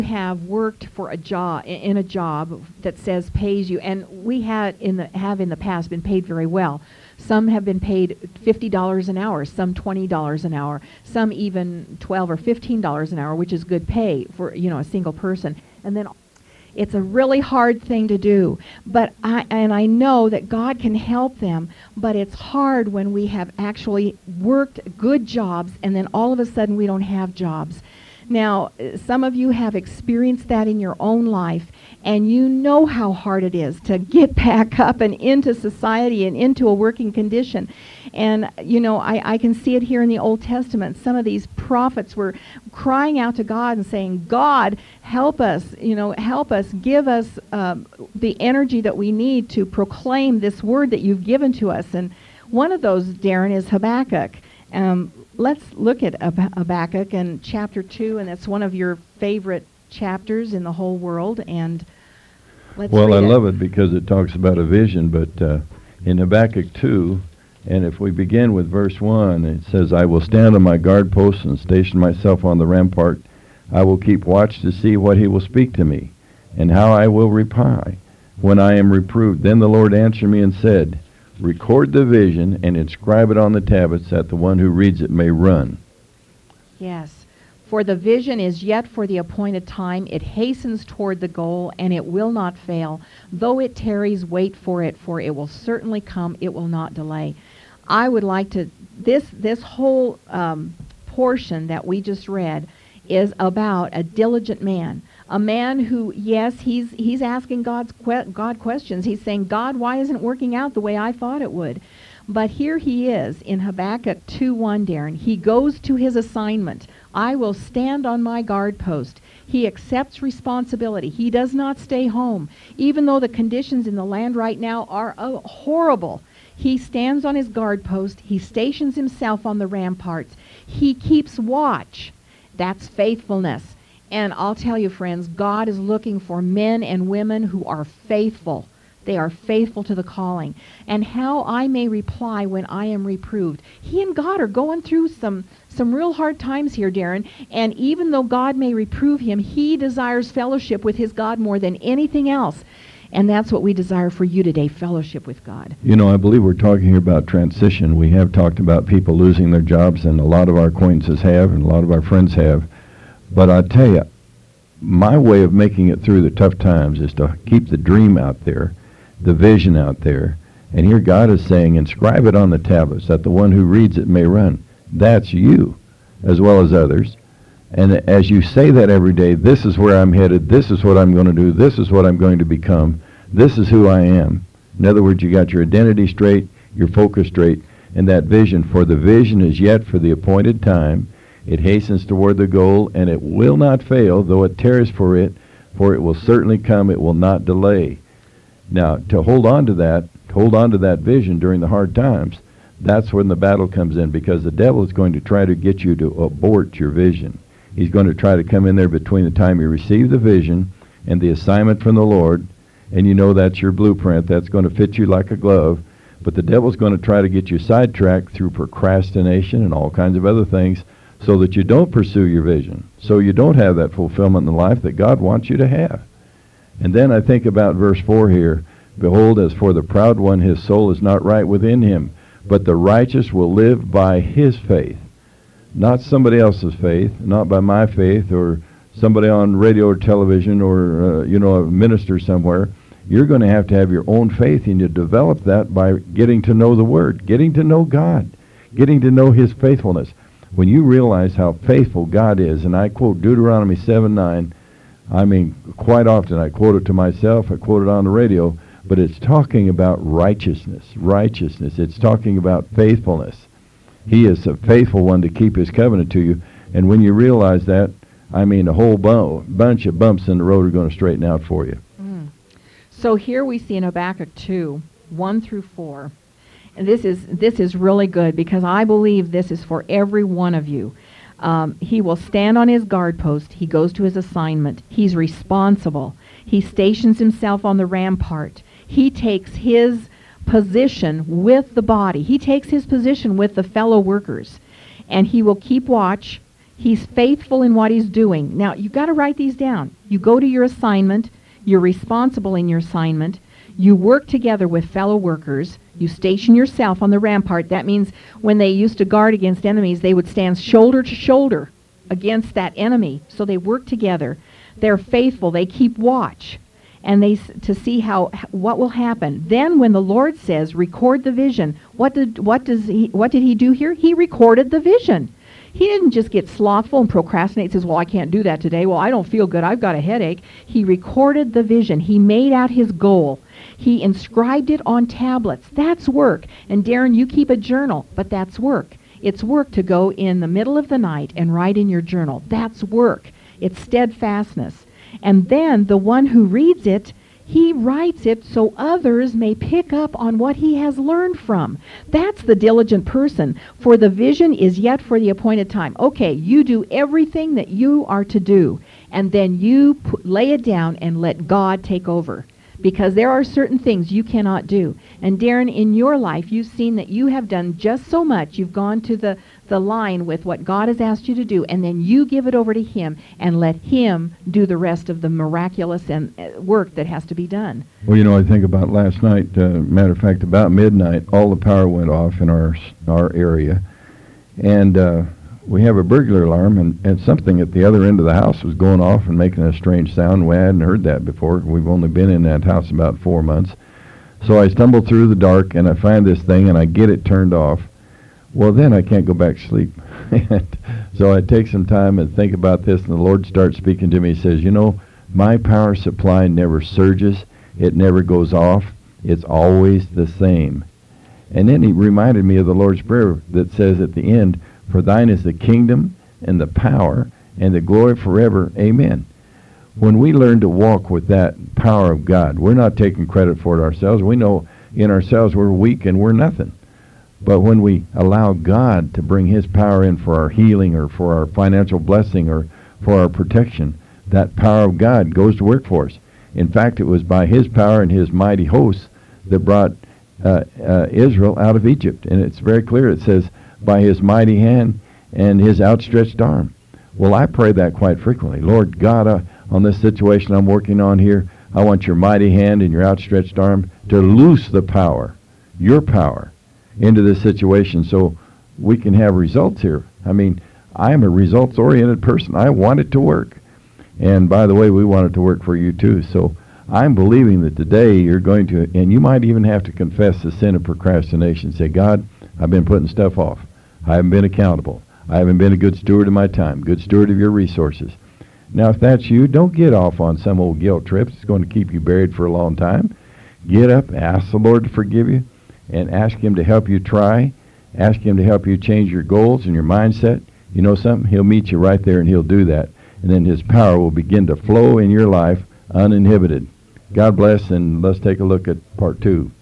have worked for a job in a job that says pays you, and we have in the past been paid very well. Some have been paid $50 an hour, some $20 an hour, some even $12 or $15 an hour, which is good pay for a single person. And then it's a really hard thing to do, but I know that God can help them, but it's hard when we have actually worked good jobs and then all of a sudden we don't have jobs. Now, some of you have experienced that in your own life, and you know how hard it is to get back up and into society and into a working condition. And, I can see it here in the Old Testament. Some of these prophets were crying out to God and saying, God, help us, give us the energy that we need to proclaim this word that you've given to us. And one of those, Darren, is Habakkuk. Let's look at Habakkuk in chapter 2, and that's one of your favorite chapters in the whole world. And let's read it. I love it because it talks about a vision, but in Habakkuk 2, and if we begin with verse 1, it says, I will stand on my guard post and station myself on the rampart. I will keep watch to see what he will speak to me, and how I will reply when I am reproved. Then the Lord answered me and said, record the vision and inscribe it on the tablets that the one who reads it may run. Yes. For the vision is yet for the appointed time. It hastens toward the goal, and it will not fail. Though it tarries, wait for it will certainly come. It will not delay. I would like to, this whole portion that we just read is about a diligent man. A man who, yes, he's asking God questions. He's saying, God, why isn't it working out the way I thought it would? But here he is in Habakkuk 2:1, Darren. He goes to his assignment. I will stand on my guard post. He accepts responsibility. He does not stay home. Even though the conditions in the land right now are horrible, he stands on his guard post. He stations himself on the ramparts. He keeps watch. That's faithfulness. And I'll tell you, friends, God is looking for men and women who are faithful. They are faithful to the calling. And how I may reply when I am reproved. He and God are going through some real hard times here, Darren. And even though God may reprove him, he desires fellowship with his God more than anything else. And that's what we desire for you today, fellowship with God. I believe we're talking about transition. We have talked about people losing their jobs, and a lot of our acquaintances have, and a lot of our friends have. But I tell you, my way of making it through the tough times is to keep the dream out there, the vision out there. And here God is saying, inscribe it on the tablets that the one who reads it may run. That's you, as well as others. And as you say that every day, this is where I'm headed, this is what I'm going to do, this is what I'm going to become, this is who I am. In other words, you got your identity straight, your focus straight, and that vision. For the vision is yet for the appointed time. It hastens toward the goal, and it will not fail, though it tarries for it will certainly come, it will not delay. Now, to hold on to that vision during the hard times, that's when the battle comes in, because the devil is going to try to get you to abort your vision. He's going to try to come in there between the time you receive the vision and the assignment from the Lord, and that's your blueprint. That's going to fit you like a glove. But the devil's going to try to get you sidetracked through procrastination and all kinds of other things, so that you don't pursue your vision, so you don't have that fulfillment in life that God wants you to have. And then I think about verse 4 here. Behold, as for the proud one, his soul is not right within him, but the righteous will live by his faith. Not somebody else's faith, not by my faith, or somebody on radio or television, or a minister somewhere. You're going to have your own faith, and you develop that by getting to know the Word, getting to know God, getting to know his faithfulness. When you realize how faithful God is, and I quote Deuteronomy 7:9, I mean, quite often I quote it to myself, I quote it on the radio, but it's talking about righteousness. It's talking about faithfulness. He is a faithful one to keep his covenant to you, and when you realize that, I mean, a whole bunch of bumps in the road are going to straighten out for you. So here we see in Habakkuk 2:1-4. And this is really good, because I believe this is for every one of you. He will stand on his guard post. He goes to his assignment. He's responsible. He stations himself on the rampart. He takes his position with the body. He takes his position with the fellow workers. And he will keep watch. He's faithful in what he's doing. Now, you've got to write these down. You go to your assignment. You're responsible in your assignment. You work together with fellow workers. You station yourself on the rampart. That means when they used to guard against enemies, they would stand shoulder to shoulder against that enemy. So they work together. They're faithful. They keep watch, and to see what will happen. Then, when the Lord says, "Record the vision," what did he do here? He recorded the vision. He didn't just get slothful and procrastinate. Says, "Well, I can't do that today. Well, I don't feel good. I've got a headache." He recorded the vision. He made out his goal. He inscribed it on tablets. That's work. And Darren, you keep a journal, but that's work. It's work to go in the middle of the night and write in your journal. That's work. It's steadfastness. And then the one who reads it, he writes it so others may pick up on what he has learned from. That's the diligent person. For the vision is yet for the appointed time. Okay, you do everything that you are to do, and then you lay it down and let God take over. Because there are certain things you cannot do. And Darren, in your life, you've seen that you have done just so much. You've gone to the line with what God has asked you to do, and then you give it over to him and let him do the rest of the miraculous and work that has to be done. Well, I think about last night, matter of fact, about midnight, all the power went off in our area. And we have a burglar alarm, and something at the other end of the house was going off and making a strange sound. We hadn't heard that before. We've only been in that house about 4 months. So I stumble through the dark, and I find this thing, and I get it turned off. Well, then I can't go back to sleep. So I take some time and think about this, and the Lord starts speaking to me. He says, my power supply never surges. It never goes off. It's always the same. And then he reminded me of the Lord's Prayer that says at the end, "For thine is the kingdom and the power and the glory forever. Amen." When we learn to walk with that power of God, we're not taking credit for it ourselves. We know in ourselves we're weak and we're nothing. But when we allow God to bring his power in for our healing or for our financial blessing or for our protection, that power of God goes to work for us. In fact, it was by his power and his mighty hosts that brought Israel out of Egypt. And it's very clear. It says, by his mighty hand and his outstretched arm. Well, I pray that quite frequently. Lord God, on this situation I'm working on here, I want your mighty hand and your outstretched arm to loose the power, your power, into this situation so we can have results here. I mean, I am a results-oriented person. I want it to work. And by the way, we want it to work for you too. So I'm believing that today you're going to, and you might even have to confess the sin of procrastination. Say, God, I've been putting stuff off. I haven't been accountable. I haven't been a good steward of my time, good steward of your resources. Now, if that's you, don't get off on some old guilt trip. It's going to keep you buried for a long time. Get up, ask the Lord to forgive you, and ask him to help you try. Ask him to help you change your goals and your mindset. You know something? He'll meet you right there, and he'll do that. And then his power will begin to flow in your life uninhibited. God bless, and let's take a look at part 2.